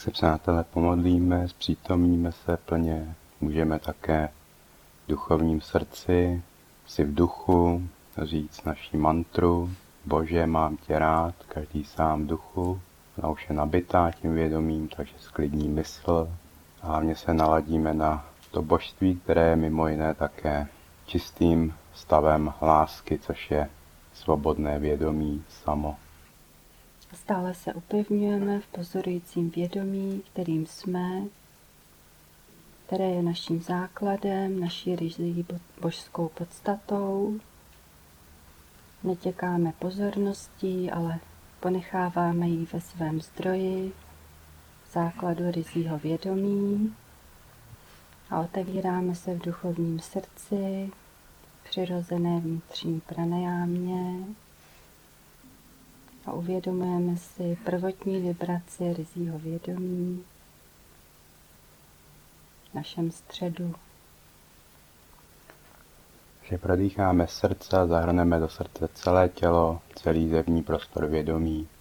se, přátelé, pomodlíme, zpřítomníme se plně, můžeme také v duchovním srdci si v duchu říct naši mantru. Bože, mám tě rád, každý sám v duchu. Ona už je nabitá tím vědomím, takže sklidní mysl. A hlavně se naladíme na to božství, které je mimo jiné také čistým stavem lásky, což je svobodné vědomí samo. Stále se upevňujeme v pozorujícím vědomí, kterým jsme, které je naším základem, naší ryzí božskou podstatou. Netěkáme pozorností, ale ponecháváme ji ve svém zdroji, základu ryzího vědomí a otevíráme se v duchovním srdci, přirozené vnitřní pranajámě a uvědomujeme si prvotní vibraci ryzího vědomí v našem středu. Že prodýcháme srdce a zahrneme do srdce celé tělo, celý zevní prostor vědomí.